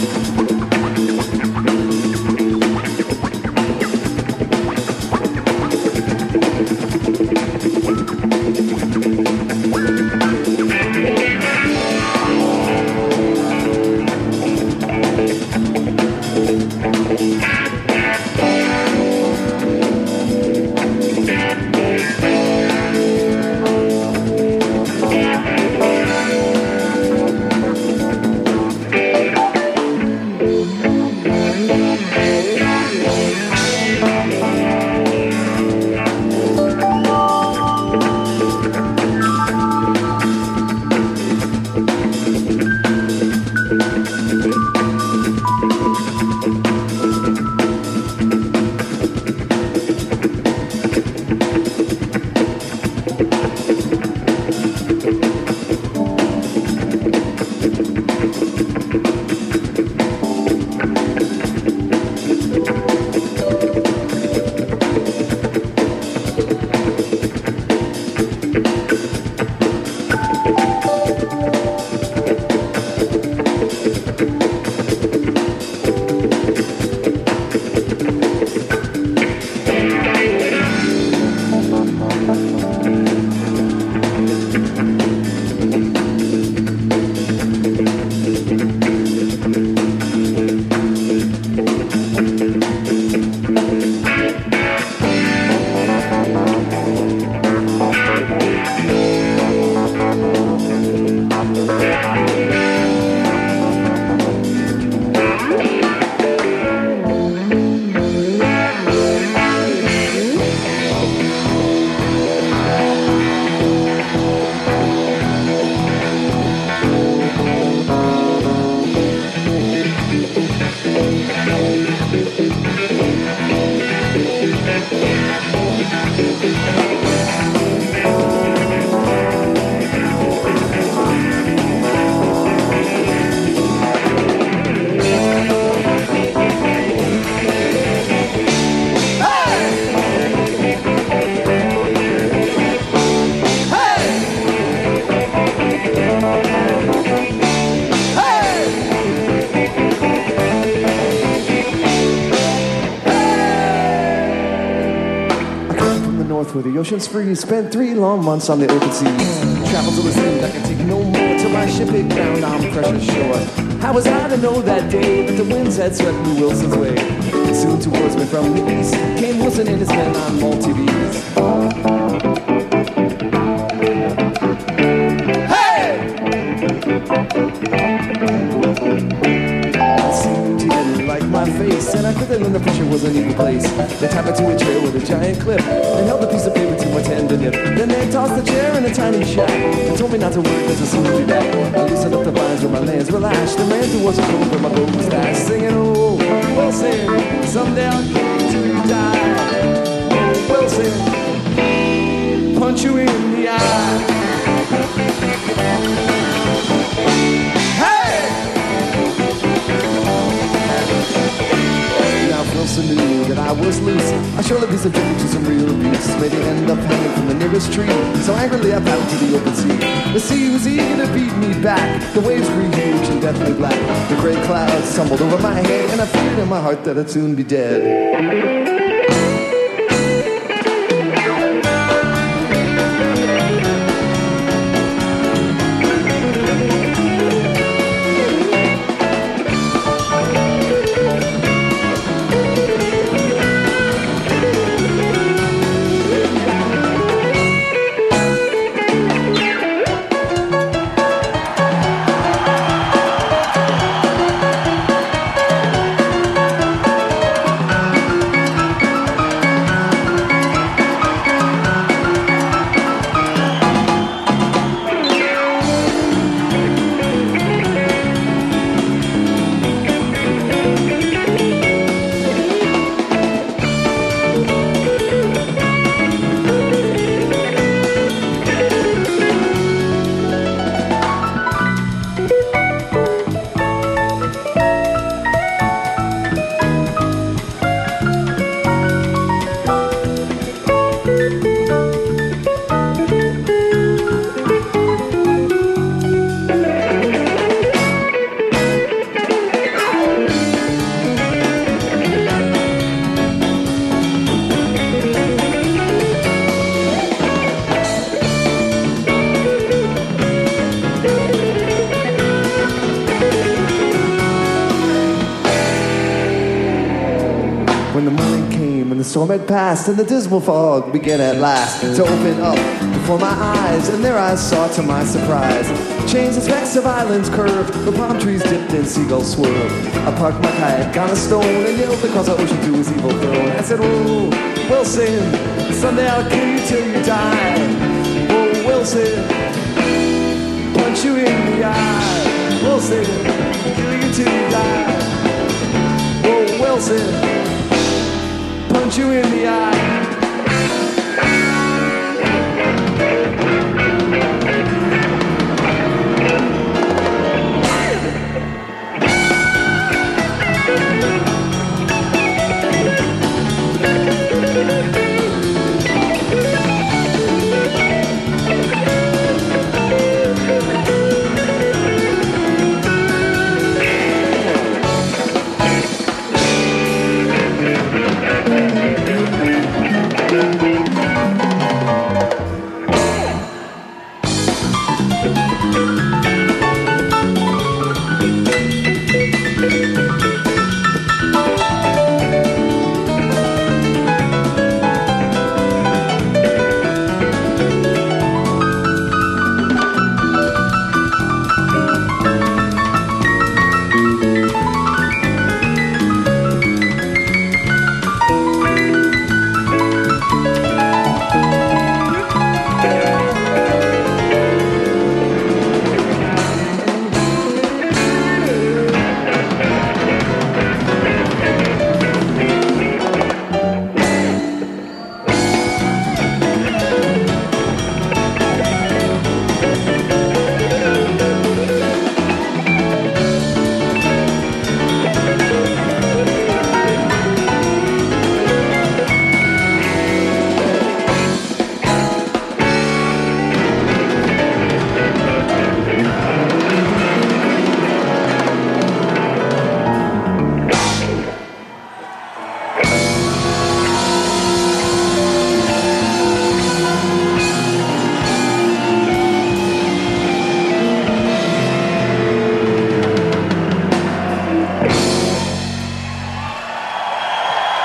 Where the ocean's free, spent 3 long months on the open seas. Travel to the sea, I can take no more till my ship hit ground on precious shore. How was I to know that day that the winds had swept me Wilson's way? Soon towards me from the east came Wilson and his men on multi-V's. Hey! Like my face, and I could tell when the pressure was an equal place. They tied me to a chair with a giant clip and held a piece of paper to my tender nip. Then they tossed the chair in a tiny shack and told me not to work as a soon be back. I loosened up the vines where my lands were lashed and ran towards the cold where my boat was stashed, singing, oh, Wilson, someday I'll get to die. Oh, Wilson, punch you in the eye. Wilson knew that I was loose. I surely be subjected to some real abuse. Maybe end up hanging from the nearest tree. So angrily I paddled to the open sea. The sea was eager to beat me back. The waves grew huge and deathly black. The gray clouds tumbled over my head, and I feared in my heart that I'd soon be dead. When the morning came and the storm had passed and the dismal fog began at last to open up before my eyes, and there I saw to my surprise chains and specks of islands curved, the palm trees dipped and seagulls swirled. I parked my kayak on a stone and yelled across the ocean to his evil throne. I said, "Whoa, Wilson, someday I'll kill you till you die. Whoa, Wilson, punch you in the eye. Wilson, kill you till you die. Whoa, Wilson, punch you in the eye."